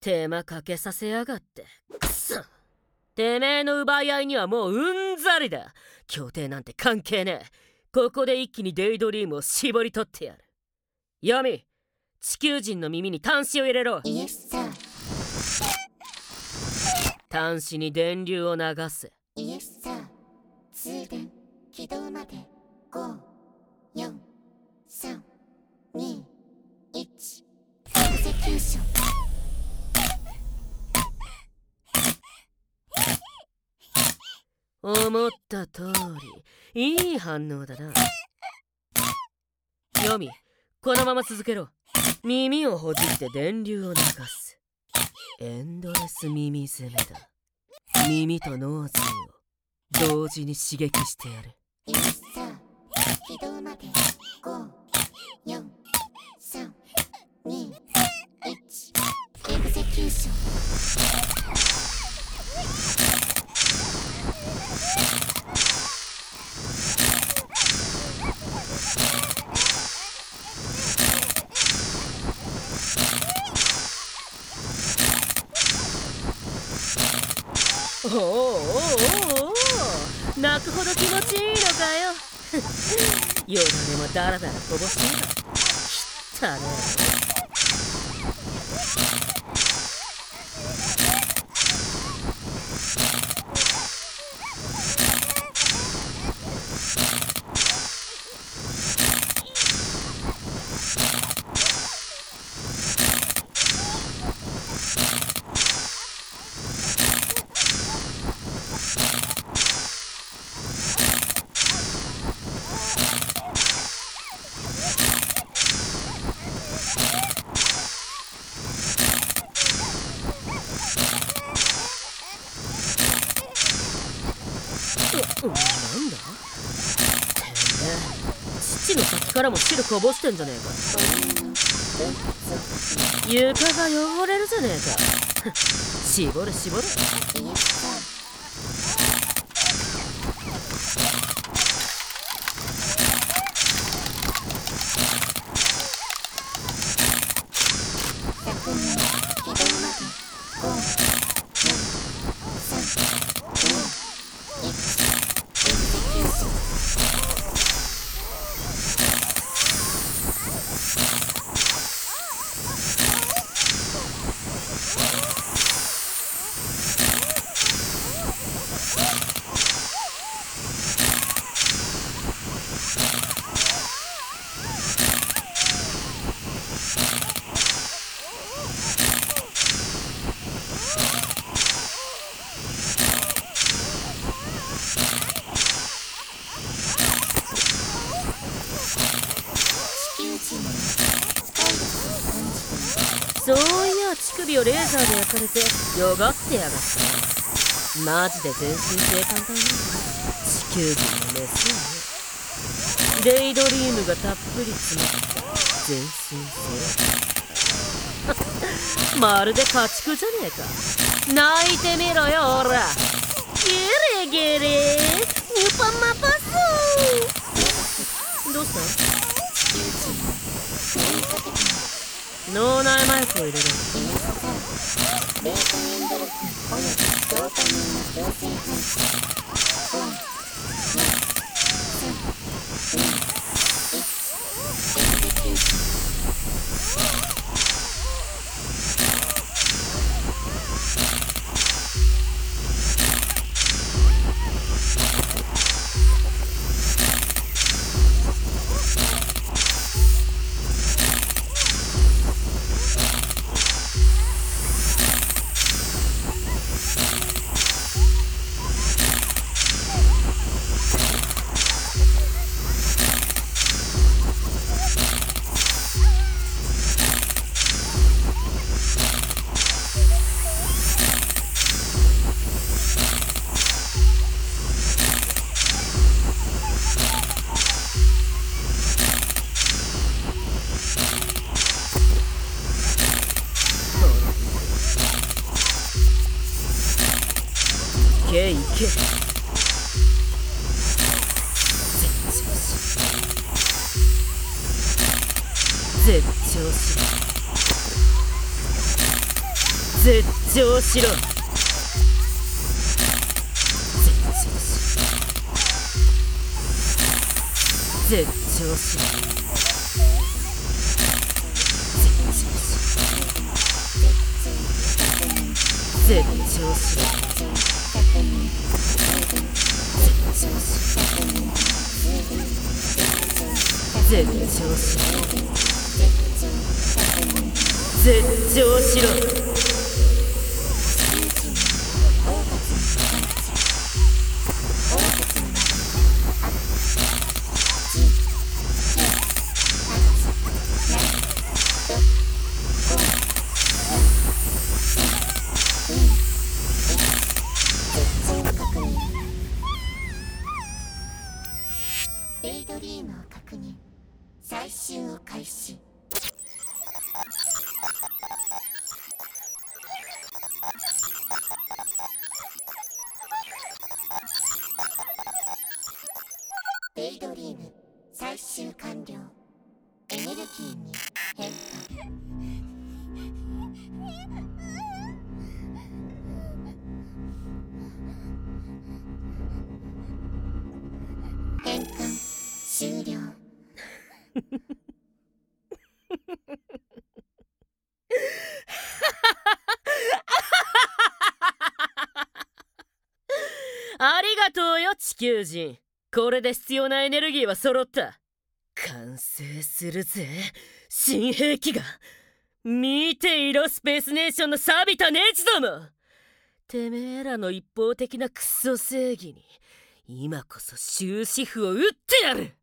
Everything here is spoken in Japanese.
手間かけさせやがって。くそ、てめえの奪い合いにはもううんざりだ。協定なんて関係ねえ。ここで一気にデイドリームを絞り取ってやる。ヤミ、地球人の耳に端子を入れろ。 イエスサー。 端子に電流を流せ。 イエスサー。通電起動まで5、4、3、2、1。エグゼキューション。 思った通り、いい反応だな。ヤミ、このまま続けろ。耳をほじって電流を流す。エンドレス耳攻めだ。耳と脳髄を同時に刺激してやる。 イエスサー。起動まで5、4、3、2、1。エグゼキューション。 おおおおおお、泣くほど気持ちいいのかよ。よだれもダラダラこぼしてんだ。きったねなんだてめえ、父の先からも汁こぼしてんじゃねえか。床が汚れるじゃねえか。絞れ絞れ。 イエスサー。100人起動まで5、4、3、2、1。エグゼキューション。 そういや乳首をレーザーで焼かれてよがってやがった。マジで全身性感帯なんだ。地球人のメスよね。デイドリームがたっぷり詰まった全身性。まるで家畜じゃねえか。泣いてみろよほら。ゲレゲレウパマパス。どうした？脳内麻薬を入れる。 イエスサー。ベータエンドルフィンおよびドーパミンの強制排出。5、4、3、2、1。エグゼキューション。 けいけ。絶頂し絶頂し絶頂しろ。絶頂しろ。絶頂しろ。絶頂しろ。絶頂しろ。 デイドリームを確認。採集を開始。デイドリーム採集完了。エネルギーに変化。変換終了。 ありがとうよ地球人。これで必要なエネルギーは揃った。完成するぜ新兵器が。見ていろスペースネーションの錆びたネジども。てめえらの一方的なクソ正義に今こそ終止符を打ってやる。